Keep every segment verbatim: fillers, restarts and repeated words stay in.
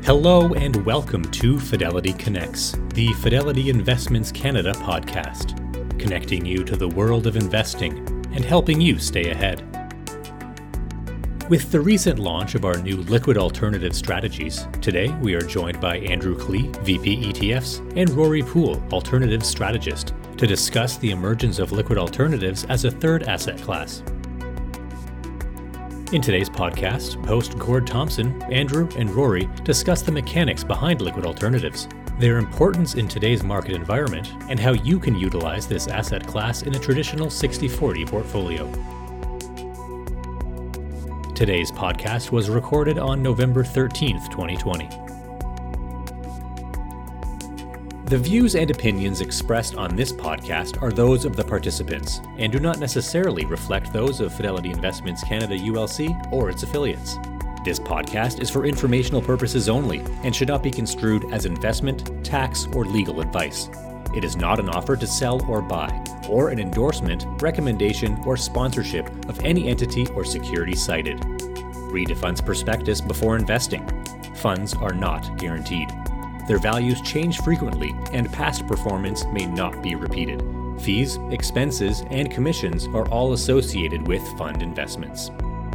Hello and welcome to Fidelity Connects, the Fidelity Investments Canada podcast, connecting you to the world of investing and helping you stay ahead. With the recent launch of our new liquid alternative strategies, today we are joined by Andrew Klee, V P E T Fs, and Rory Poole, alternative strategist, to discuss the emergence of liquid alternatives as a third asset class. In today's podcast, host Gord Thompson, Andrew, and Rory discuss the mechanics behind liquid alternatives, their importance in today's market environment, and how you can utilize this asset class in a traditional sixty forty portfolio. Today's podcast was recorded on November thirteenth, twenty twenty. The views and opinions expressed on this podcast are those of the participants and do not necessarily reflect those of Fidelity Investments Canada U L C or its affiliates. This podcast is for informational purposes only and should not be construed as investment, tax, or legal advice. It is not an offer to sell or buy, or an endorsement, recommendation, or sponsorship of any entity or security cited. Read a fund's prospectus before investing. Funds are not guaranteed. Their values change frequently, and past performance may not be repeated. Fees, expenses, and commissions are all associated with fund investments.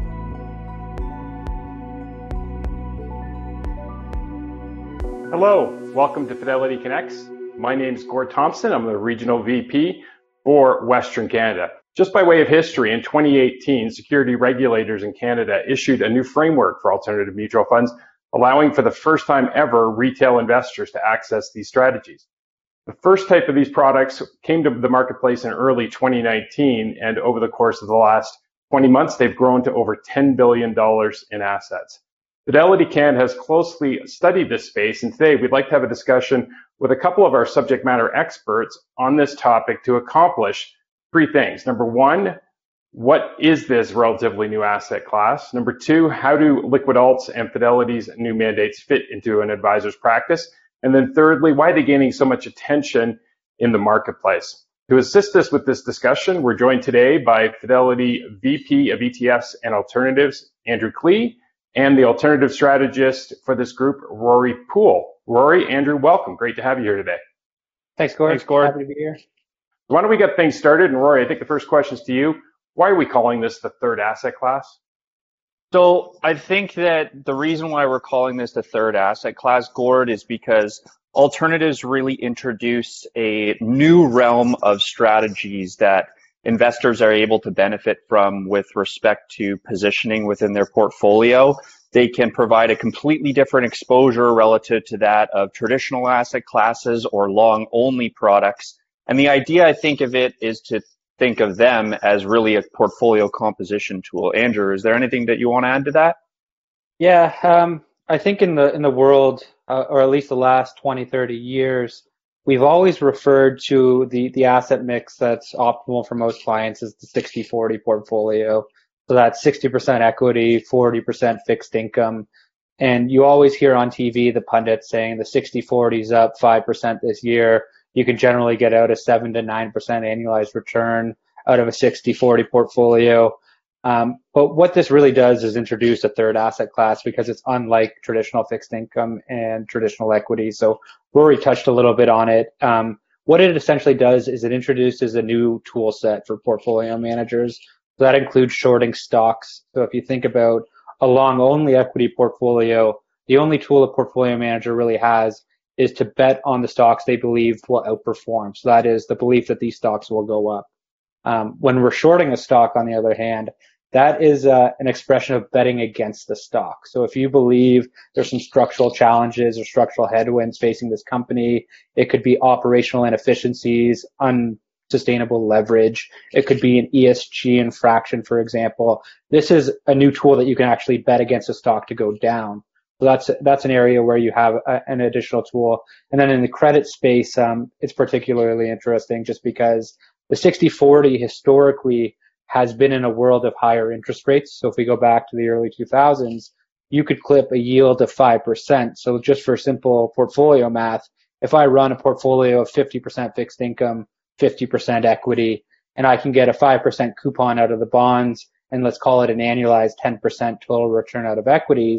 Hello, welcome to Fidelity Connects. My name is Gord Thompson. I'm the Regional V P for Western Canada. Just by way of history, in twenty eighteen, security regulators in Canada issued a new framework for alternative mutual funds, allowing for the first time ever retail investors to access these strategies. The first type of these products came to the marketplace in early twenty nineteen, and over the course of the last twenty months, they've grown to over ten billion dollars in assets. Fidelity Canada has closely studied this space, and today we'd like to have a discussion with a couple of our subject matter experts on this topic to accomplish three things. Number one, what is this relatively new asset class? Number two, how do liquid alts and Fidelity's new mandates fit into an advisor's practice? And then thirdly, why are they gaining so much attention in the marketplace? To assist us with this discussion, we're joined today by Fidelity V P of E T Fs and Alternatives, Andrew Klee, and the alternative strategist for this group, Rory Poole. Rory, Andrew, welcome. Great to have you here today. Thanks, Gord. Thanks, Gord. Happy to be here. Why don't we get things started? And Rory, I think the first question is to you. Why are we calling this the third asset class? So I think that the reason why we're calling this the third asset class, Gord, is because alternatives really introduce a new realm of strategies that investors are able to benefit from with respect to positioning within their portfolio. They can provide a completely different exposure relative to that of traditional asset classes or long-only products. And the idea, I think, of it is to think of them as really a portfolio composition tool. Andrew, is there anything that you want to add to that? Yeah, um, I think in the in the world, uh, or at least the last twenty, thirty years, we've always referred to the, the asset mix that's optimal for most clients as the sixty forty portfolio. So that's sixty percent equity, forty percent fixed income. And you always hear on T V the pundits saying the sixty forty is up five percent this year. You can generally get out a seven to nine percent annualized return out of a sixty forty portfolio. Um, but what this really does is introduce a third asset class because it's unlike traditional fixed income and traditional equity. So Rory touched a little bit on it. Um, what it essentially does is it introduces a new tool set for portfolio managers. So that includes shorting stocks. So if you think about a long-only equity portfolio, the only tool a portfolio manager really has is to bet on the stocks they believe will outperform. So that is the belief that these stocks will go up. Um, when we're shorting a stock, on the other hand, that is uh, an expression of betting against the stock. So if you believe there's some structural challenges or structural headwinds facing this company, it could be operational inefficiencies, unsustainable leverage. It could be an E S G infraction, for example. This is a new tool that you can actually bet against a stock to go down. So that's that's an area where you have a, an additional tool. And then in the credit space, um, it's particularly interesting just because the sixty forty historically has been in a world of higher interest rates. So if we go back to the early two thousands, you could clip a yield of five percent. So just for simple portfolio math, if I run a portfolio of fifty percent fixed income, fifty percent equity, and I can get a five percent coupon out of the bonds, and let's call it an annualized ten percent total return out of equities,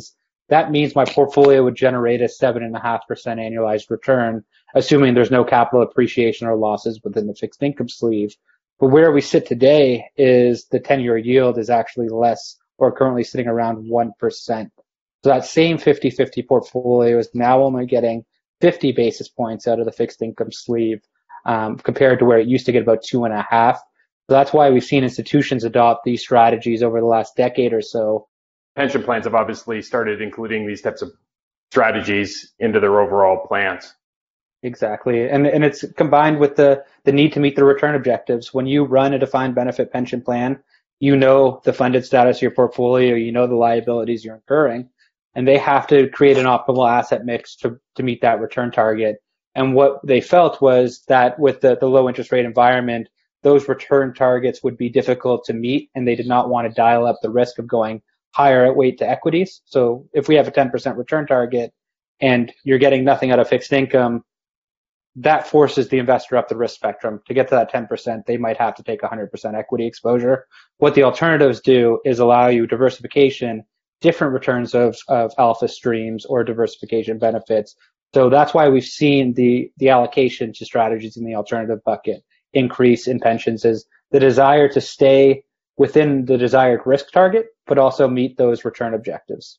that means my portfolio would generate a seven point five percent annualized return, assuming there's no capital appreciation or losses within the fixed income sleeve. But where we sit today is the ten-year yield is actually less, or currently sitting around one percent. So that same fifty-fifty portfolio is now only getting fifty basis points out of the fixed income sleeve, um, compared to where it used to get about two and a half. So that's why we've seen institutions adopt these strategies over the last decade or so. Pension plans have obviously started including these types of strategies into their overall plans. Exactly. And and it's combined with the, the need to meet the return objectives. When you run a defined benefit pension plan, you know the funded status of your portfolio, you know the liabilities you're incurring, and they have to create an optimal asset mix to, to meet that return target. And what they felt was that with the, the low interest rate environment, those return targets would be difficult to meet, and they did not want to dial up the risk of going higher at weight to equities. So if we have a ten percent return target and you're getting nothing out of fixed income, that forces the investor up the risk spectrum. To get to that ten percent, they might have to take one hundred percent equity exposure. What the alternatives do is allow you diversification, different returns of, of alpha streams or diversification benefits. So that's why we've seen the, the allocation to strategies in the alternative bucket increase in pensions, is the desire to stay within the desired risk target, but also meet those return objectives.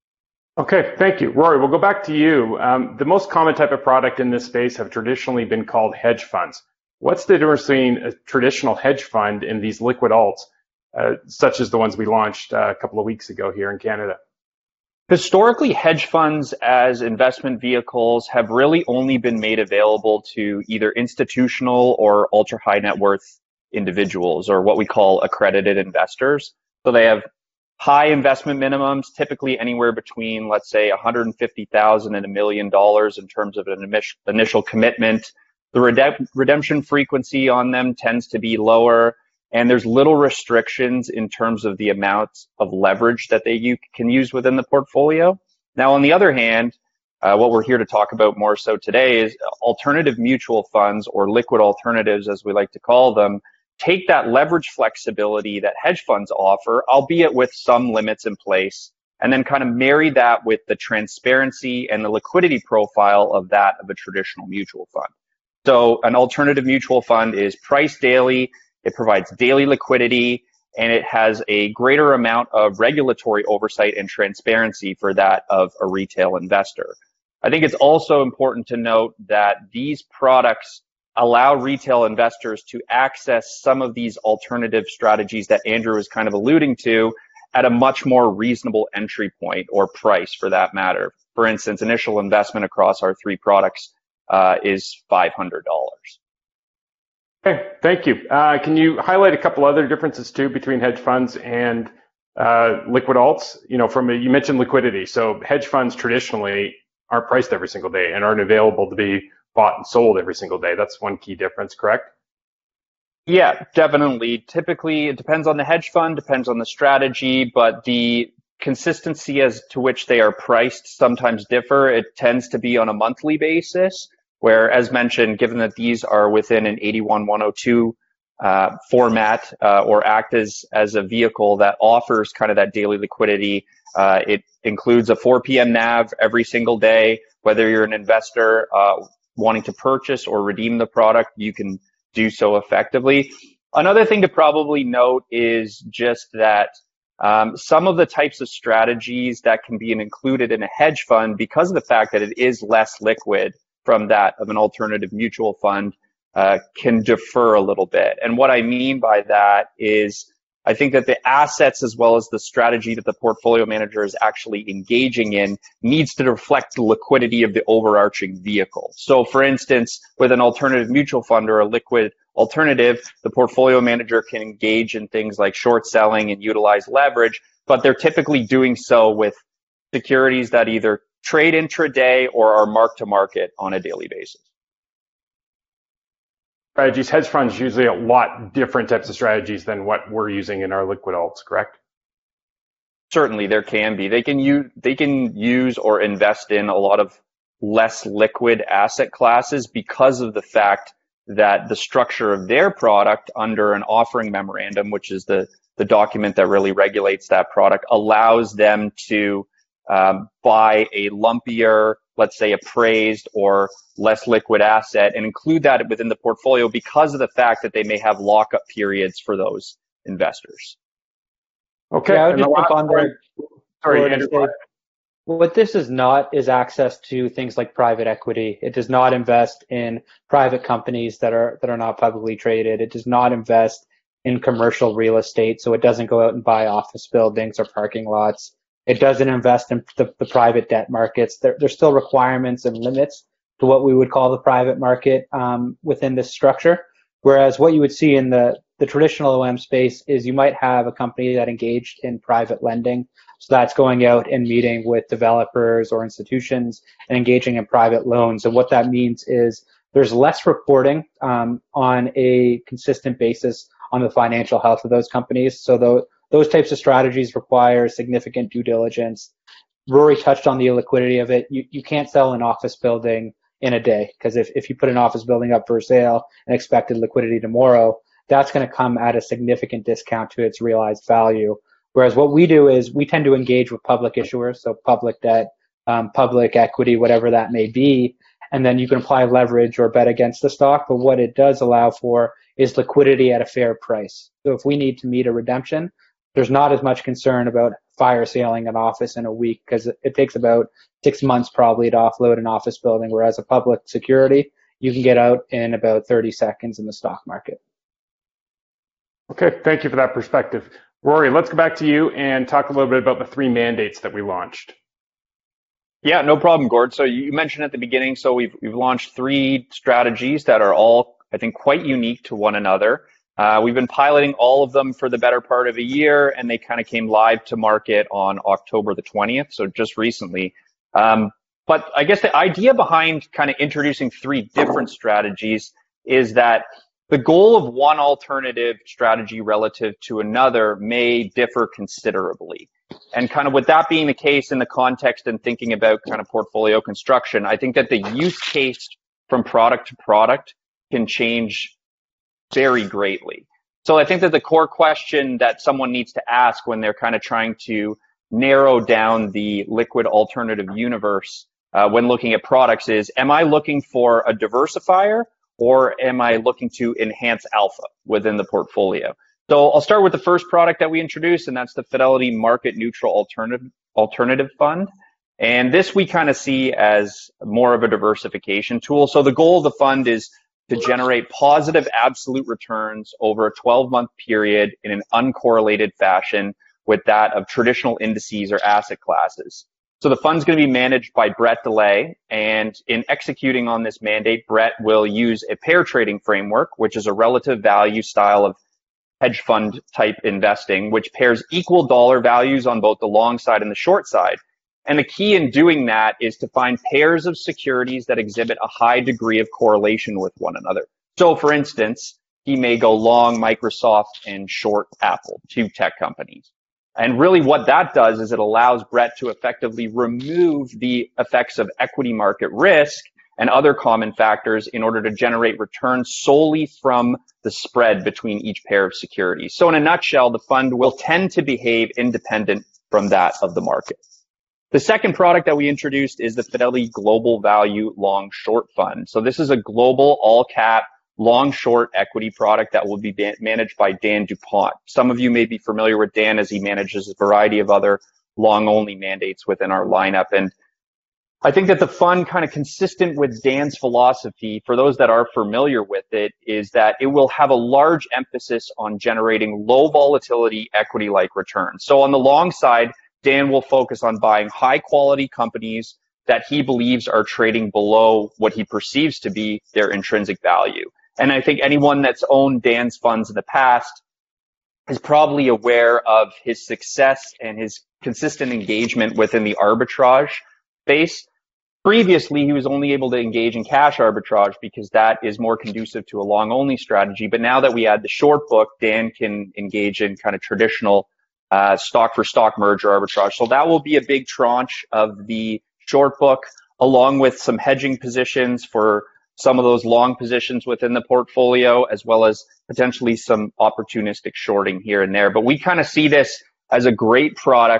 Okay, thank you. Rory, we'll go back to you. Um, the most common type of product in this space have traditionally been called hedge funds. What's the difference between a traditional hedge fund and these liquid alts, uh, such as the ones we launched uh, a couple of weeks ago here in Canada? Historically, hedge funds as investment vehicles have really only been made available to either institutional or ultra high net worth individuals, or what we call accredited investors. So they have high investment minimums, typically anywhere between, let's say, one hundred fifty thousand dollars and a million dollars in terms of an initial commitment. The redemp- redemption frequency on them tends to be lower, and there's little restrictions in terms of the amount of leverage that they you can use within the portfolio. Now, on the other hand, uh, what we're here to talk about more so today is alternative mutual funds, or liquid alternatives as we like to call them, take that leverage flexibility that hedge funds offer, albeit with some limits in place, and then kind of marry that with the transparency and the liquidity profile of that of a traditional mutual fund. So an alternative mutual fund is priced daily, it provides daily liquidity, and it has a greater amount of regulatory oversight and transparency for that of a retail investor. I think it's also important to note that these products allow retail investors to access some of these alternative strategies that Andrew was kind of alluding to at a much more reasonable entry point, or price for that matter. For instance, initial investment across our three products uh, is five hundred dollars. Okay, thank you. Uh, can you highlight a couple other differences too between hedge funds and uh, liquid alts? You know, from a, you mentioned liquidity. So hedge funds traditionally aren't priced every single day and aren't available to be bought and sold every single day. That's one key difference, correct? Yeah, definitely. Typically, it depends on the hedge fund, depends on the strategy, but the consistency as to which they are priced sometimes differ. It tends to be on a monthly basis, where, as mentioned, given that these are within an eighty-one one oh two uh, format, uh, or act as, as a vehicle that offers kind of that daily liquidity, uh, it includes a four p.m. N A V every single day. Whether you're an investor uh, wanting to purchase or redeem the product, you can do so effectively. Another thing to probably note is just that um, some of the types of strategies that can be included in a hedge fund, because of the fact that it is less liquid from that of an alternative mutual fund, uh, can defer a little bit. And what I mean by that is, I think that the assets as well as the strategy that the portfolio manager is actually engaging in needs to reflect the liquidity of the overarching vehicle. So for instance, with an alternative mutual fund or a liquid alternative, the portfolio manager can engage in things like short selling and utilize leverage, but they're typically doing so with securities that either trade intraday or are mark to market on a daily basis. Strategies, hedge funds usually a lot different types of strategies than what we're using in our liquid alts, correct? Certainly, there can be. They can use they can use or invest in a lot of less liquid asset classes because of the fact that the structure of their product under an offering memorandum, which is the the document that really regulates that product, allows them to um, buy a lumpier, let's say appraised or less liquid asset and include that within the portfolio because of the fact that they may have lockup periods for those investors. Okay. Yeah, I would and just the jump last on there. Sorry, Andrew. Say, what this is not is access to things like private equity. It does not invest in private companies that are that are not publicly traded. It does not invest in commercial real estate, so it doesn't go out and buy office buildings or parking lots. It doesn't invest in the, the private debt markets. There, there's still requirements and limits to what we would call the private market um, within this structure. Whereas what you would see in the, the traditional O M space is you might have a company that engaged in private lending. So that's going out and meeting with developers or institutions and engaging in private loans. And what that means is there's less reporting um, on a consistent basis on the financial health of those companies. So the, those types of strategies require significant due diligence. Rory touched on the illiquidity of it. You, you can't sell an office building in a day, because if, if you put an office building up for sale and expected liquidity tomorrow, that's going to come at a significant discount to its realized value. Whereas what we do is we tend to engage with public issuers, so public debt, um, public equity, whatever that may be, and then you can apply leverage or bet against the stock. But what it does allow for is liquidity at a fair price. So if we need to meet a redemption, there's not as much concern about fire sailing an office in a week, because it takes about six months probably to offload an office building, whereas a public security, you can get out in about thirty seconds in the stock market. Okay, thank you for that perspective. Rory, let's go back to you and talk a little bit about the three mandates that we launched. Yeah, no problem, Gord. So you mentioned at the beginning, so we've we've launched three strategies that are all, I think, quite unique to one another. Uh, we've been piloting all of them for the better part of a year, and they kind of came live to market on October the twentieth, so just recently. Um, but I guess the idea behind kind of introducing three different strategies is that the goal of one alternative strategy relative to another may differ considerably. And kind of with that being the case in the context and thinking about kind of portfolio construction, I think that the use case from product to product can change very greatly. So I think that the core question that someone needs to ask when they're kind of trying to narrow down the liquid alternative universe uh, when looking at products is, am I looking for a diversifier or am I looking to enhance alpha within the portfolio? So I'll start with the first product that we introduced, and that's the Fidelity Market Neutral Alternative, Alternative Fund. And this we kind of see as more of a diversification tool. So the goal of the fund is to generate positive absolute returns over a twelve-month period in an uncorrelated fashion with that of traditional indices or asset classes. So the fund's going to be managed by Brett DeLay, and in executing on this mandate, Brett will use a pair trading framework, which is a relative value style of hedge fund type investing, which pairs equal dollar values on both the long side and the short side. And the key in doing that is to find pairs of securities that exhibit a high degree of correlation with one another. So for instance, he may go long Microsoft and short Apple, two tech companies. And really what that does is it allows Brett to effectively remove the effects of equity market risk and other common factors in order to generate returns solely from the spread between each pair of securities. So in a nutshell, the fund will tend to behave independent from that of the market. The second product that we introduced is the Fidelity Global Value Long Short Fund. So this is a global all-cap long short equity product that will be managed by Dan DuPont. Some of you may be familiar with Dan as he manages a variety of other long-only mandates within our lineup. And I think that the fund, kind of consistent with Dan's philosophy, for those that are familiar with it, is that it will have a large emphasis on generating low volatility equity-like returns. So on the long side, Dan will focus on buying high quality companies that he believes are trading below what he perceives to be their intrinsic value. And I think anyone that's owned Dan's funds in the past is probably aware of his success and his consistent engagement within the arbitrage space. Previously, he was only able to engage in cash arbitrage because that is more conducive to a long-only strategy. But now that we add the short book, Dan can engage in kind of traditional uh, stock-for-stock merger arbitrage. So that will be a big tranche of the short book, along with some hedging positions for some of those long positions within the portfolio, as well as potentially some opportunistic shorting here and there. But we kind of see this as a great product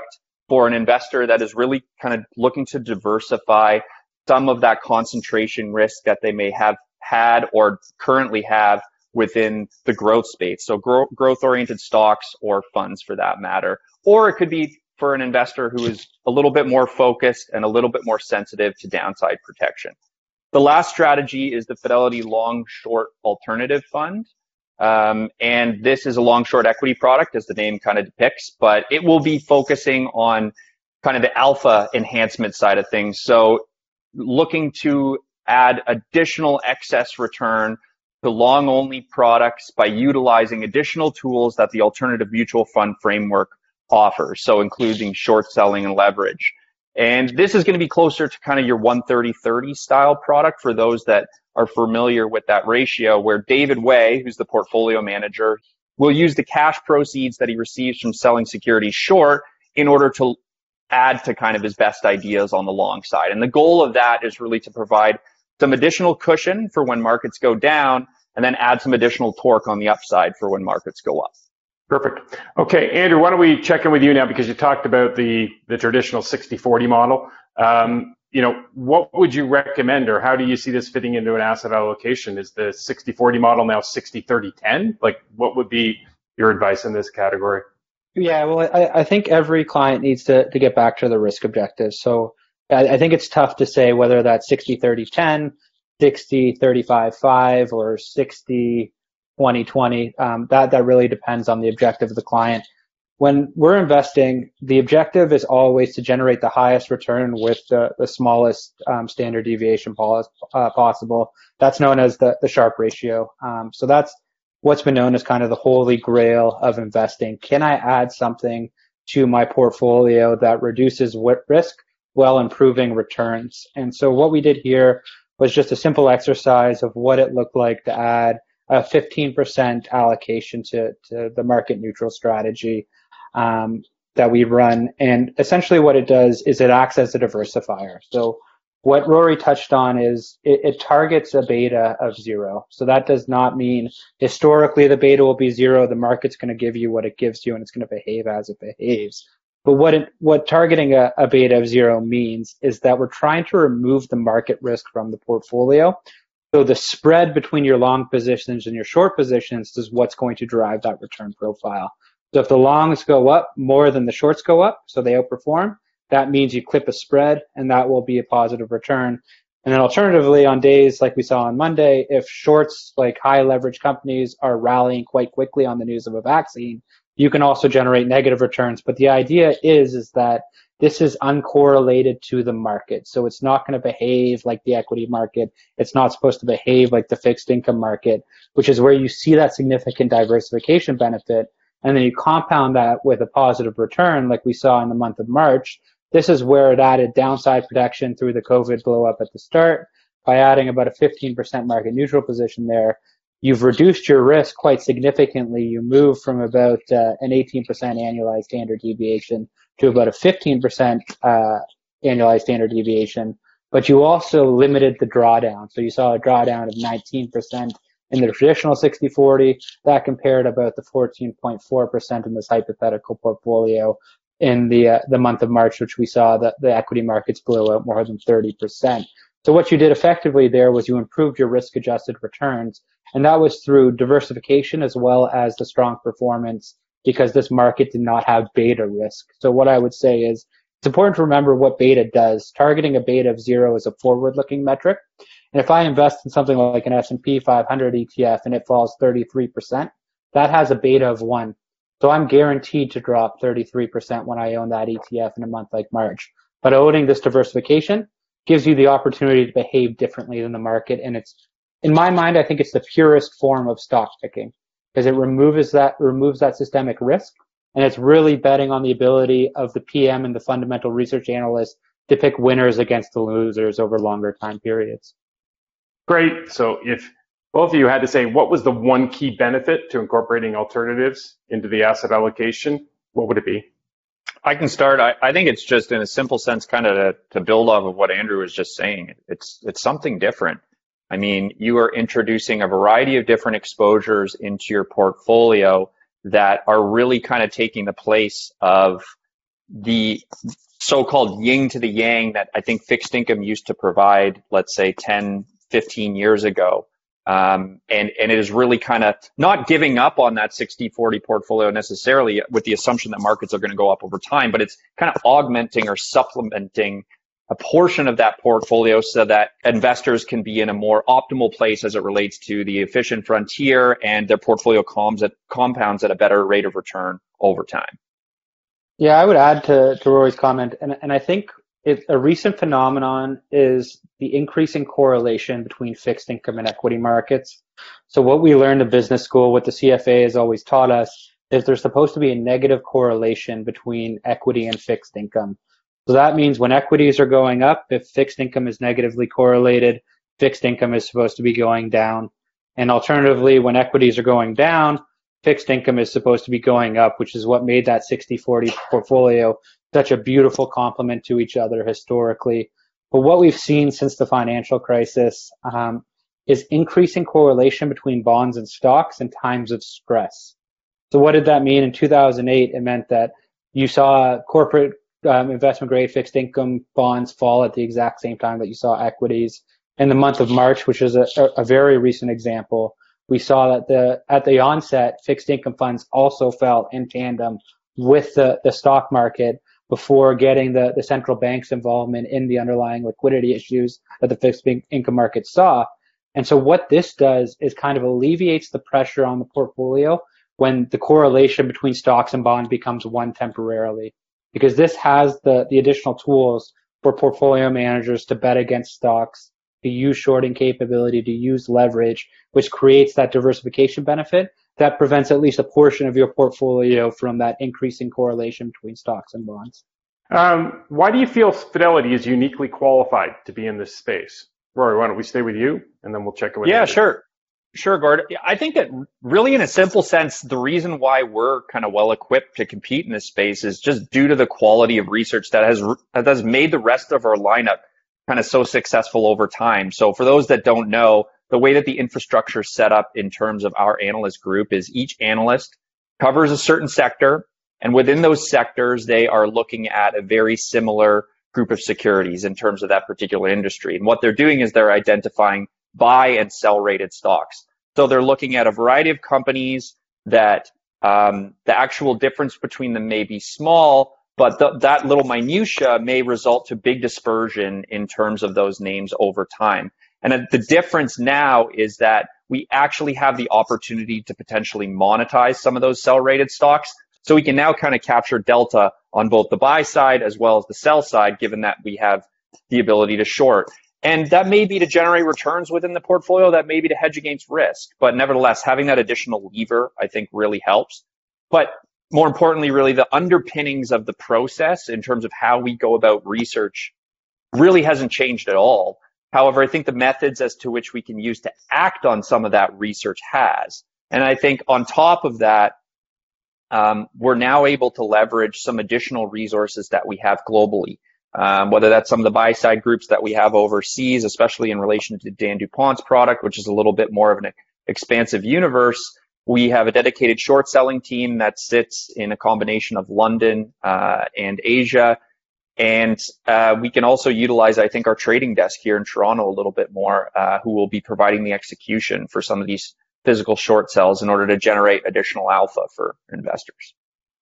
for an investor that is really kind of looking to diversify some of that concentration risk that they may have had or currently have within the growth space. So grow, growth-oriented stocks or funds for that matter. Or it could be for an investor who is a little bit more focused and a little bit more sensitive to downside protection. The last strategy is the Fidelity Long Short Alternative Fund. Um, and this is a long short equity product, as the name kind of depicts, but it will be focusing on kind of the alpha enhancement side of things. So looking to add additional excess return to long only products by utilizing additional tools that the alternative mutual fund framework offers. So including short selling and leverage. And this is going to be closer to kind of your one thirty thirty style product for those that are familiar with that ratio, where David Way, who's the portfolio manager, will use the cash proceeds that he receives from selling securities short in order to add to kind of his best ideas on the long side. And the goal of that is really to provide some additional cushion for when markets go down and then add some additional torque on the upside for when markets go up. Perfect. Okay, Andrew, why don't we check in with you now, because you talked about the, the traditional sixty forty model. Um, you know, what would you recommend, or how do you see this fitting into an asset allocation? Is the sixty forty model now sixty thirty ten? Like, what would be your advice in this category? Yeah, well, I, I think every client needs to, to get back to the risk objectives. So I, I think it's tough to say whether that's sixty thirty ten, sixty thirty-five five, or sixty twenty twenty. Um, that, that really depends on the objective of the client. When we're investing, the objective is always to generate the highest return with the, the smallest um, standard deviation pos- uh, possible. That's known as the, the Sharpe ratio. Um, so that's what's been known as kind of the holy grail of investing. Can I add something to my portfolio that reduces risk while improving returns? And so what we did here was just a simple exercise of what it looked like to add a fifteen percent allocation to, to the market neutral strategy um, that we run. And essentially what it does is it acts as a diversifier. So what Rory touched on is it, it targets a beta of zero. So that does not mean historically the beta will be zero. The market's going to give you what it gives you and it's going to behave as it behaves. But what it, what targeting a, a beta of zero means is that we're trying to remove the market risk from the portfolio. So the spread between your long positions and your short positions is what's going to drive that return profile. So if the longs go up more than the shorts go up, so they outperform, that means you clip a spread and that will be a positive return. And then alternatively, on days like we saw on Monday, if shorts like high leverage companies are rallying quite quickly on the news of a vaccine, you can also generate negative returns. But the idea is, is that this is uncorrelated to the market. So it's not going to behave like the equity market. It's not supposed to behave like the fixed income market, which is where you see that significant diversification benefit. And then you compound that with a positive return like we saw in the month of March. This is where it added downside protection through the COVID blow up at the start. By adding about a fifteen percent market neutral position there, you've reduced your risk quite significantly. You move from about uh, an eighteen percent annualized standard deviation to about a fifteen percent uh, annualized standard deviation, but you also limited the drawdown. So you saw a drawdown of nineteen percent in the traditional sixty forty. That compared about the fourteen point four percent in this hypothetical portfolio in the uh, the month of March, which we saw that the equity markets blew out more than thirty percent. So what you did effectively there was you improved your risk-adjusted returns, and that was through diversification as well as the strong performance, because this market did not have beta risk. So what I would say is it's important to remember what beta does. Targeting a beta of zero is a forward-looking metric. And if I invest in something like an S and P five hundred E T F and it falls thirty-three percent, that has a beta of one. So I'm guaranteed to drop thirty-three percent when I own that E T F in a month like March. But owning this diversification gives you the opportunity to behave differently than the market. And it's, in my mind, I think it's the purest form of stock picking, because it removes that, removes that systemic risk. And it's really betting on the ability of the P M and the fundamental research analyst to pick winners against the losers over longer time periods. Great. So if both of you had to say what was the one key benefit to incorporating alternatives into the asset allocation, what would it be? I can start. I, I think it's just in a simple sense, kind of to, to build off of what Andrew was just saying. It's it's something different. I mean, you are introducing a variety of different exposures into your portfolio that are really kind of taking the place of the so-called yin to the yang that I think fixed income used to provide, let's say ten, fifteen years ago. Um, and, and it is really kind of not giving up on that sixty forty portfolio necessarily with the assumption that markets are going to go up over time, but it's kind of augmenting or supplementing a portion of that portfolio so that investors can be in a more optimal place as it relates to the efficient frontier and their portfolio comms at, compounds at a better rate of return over time. Yeah, I would add to, to Rory's comment, and, and I think it, a recent phenomenon is the increasing correlation between fixed income and equity markets. So what we learned in business school, what the C F A has always taught us, is there's supposed to be a negative correlation between equity and fixed income. So that means when equities are going up, if fixed income is negatively correlated, fixed income is supposed to be going down. And alternatively, when equities are going down, fixed income is supposed to be going up, which is what made that sixty forty portfolio such a beautiful complement to each other historically. But what we've seen since the financial crisis um, is increasing correlation between bonds and stocks in times of stress. So what did that mean? In two thousand eight, it meant that you saw corporate um, investment grade fixed income bonds fall at the exact same time that you saw equities. In the month of March, which is a, a very recent example, we saw that the at the onset, fixed income funds also fell in tandem with the, the stock market before getting the, the central bank's involvement in the underlying liquidity issues that the fixed income market saw. And so what this does is kind of alleviates the pressure on the portfolio when the correlation between stocks and bonds becomes one temporarily, because this has the, the additional tools for portfolio managers to bet against stocks, to use shorting capability, to use leverage, which creates that diversification benefit that prevents at least a portion of your portfolio from that increasing correlation between stocks and bonds. Um, why do you feel Fidelity is uniquely qualified to be in this space? Rory, why don't we stay with you, and then we'll check it with Yeah, Andy. sure. Sure, Gord. I think that really, in a simple sense, the reason why we're kind of well equipped to compete in this space is just due to the quality of research that has that has made the rest of our lineup kind of so successful over time. So for those that don't know, the way that the infrastructure is set up in terms of our analyst group is each analyst covers a certain sector, and within those sectors, they are looking at a very similar group of securities in terms of that particular industry. And what they're doing is they're identifying buy and sell rated stocks. So they're looking at a variety of companies that um, the actual difference between them may be small, but th- that little minutia may result to big dispersion in terms of those names over time. And the difference now is that we actually have the opportunity to potentially monetize some of those sell-rated stocks. So we can now kind of capture delta on both the buy side as well as the sell side, given that we have the ability to short. And that may be to generate returns within the portfolio, that may be to hedge against risk. But nevertheless, having that additional lever, I think, really helps. But more importantly, really the underpinnings of the process in terms of how we go about research really hasn't changed at all. However, I think the methods as to which we can use to act on some of that research has. And I think on top of that, um, we're now able to leverage some additional resources that we have globally, um, whether that's some of the buy-side groups that we have overseas, especially in relation to Dan DuPont's product, which is a little bit more of an expansive universe. We have a dedicated short selling team that sits in a combination of London uh, and Asia. And uh, we can also utilize, I think, our trading desk here in Toronto a little bit more, uh, who will be providing the execution for some of these physical short sells in order to generate additional alpha for investors.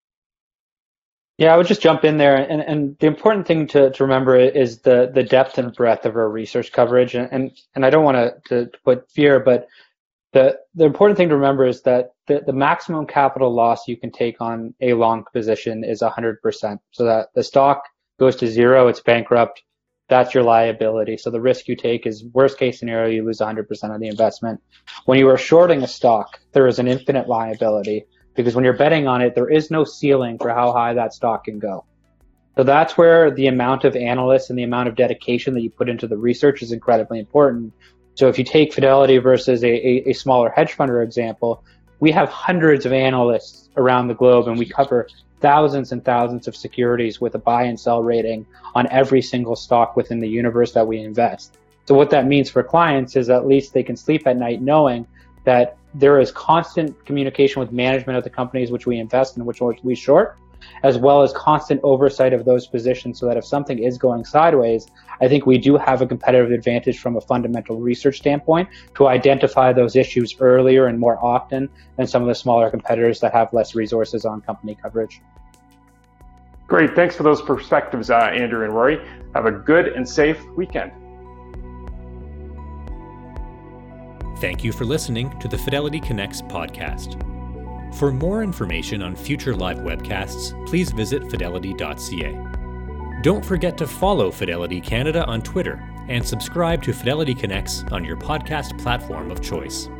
Yeah, I would just jump in there. And, and the important thing to, to remember is the, the depth and breadth of our research coverage. And, and, and I don't want to, to put fear, but the, the important thing to remember is that the, the maximum capital loss you can take on a long position is one hundred percent. So that the stock goes to zero, it's bankrupt, that's your liability. So the risk you take is worst case scenario, you lose one hundred percent of the investment. When you are shorting a stock, there is an infinite liability because when you're betting on it, there is no ceiling for how high that stock can go. So that's where the amount of analysts and the amount of dedication that you put into the research is incredibly important. So if you take Fidelity versus a, a, a smaller hedge fund, for example, we have hundreds of analysts around the globe and we cover thousands and thousands of securities with a buy and sell rating on every single stock within the universe that we invest. So what that means for clients is at least they can sleep at night knowing that there is constant communication with management of the companies which we invest in, which we short, as well as constant oversight of those positions so that if something is going sideways, I think we do have a competitive advantage from a fundamental research standpoint to identify those issues earlier and more often than some of the smaller competitors that have less resources on company coverage. Great. Thanks for those perspectives, uh, Andrew and Rory. Have a good and safe weekend. Thank you for listening to the Fidelity Connects podcast. For more information on future live webcasts, please visit fidelity dot c a. Don't forget to follow Fidelity Canada on Twitter and subscribe to Fidelity Connects on your podcast platform of choice.